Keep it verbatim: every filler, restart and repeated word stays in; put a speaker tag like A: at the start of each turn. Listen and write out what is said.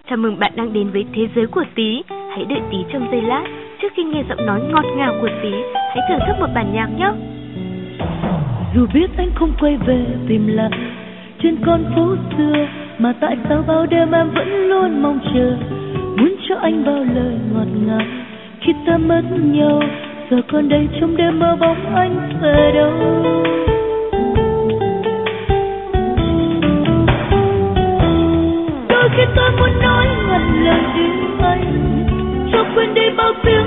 A: Chào mừng bạn đang đến với thế giới của Tí. Hãy đợi Tí trong giây lát. Trước khi nghe giọng nói ngọt ngào của Tí, hãy thưởng thức một bản nhạc nhé.
B: Dù biết anh không quay về tìm lại trên con phố xưa, mà tại sao bao đêm em vẫn luôn mong chờ, muốn cho anh bao lời ngọt ngào khi ta mất nhau. Giờ còn đây trong đêm mơ bóng anh về đâu. Đôi khi tôi muốn nói ngàn lời đến anh, cho quên đi bao phiền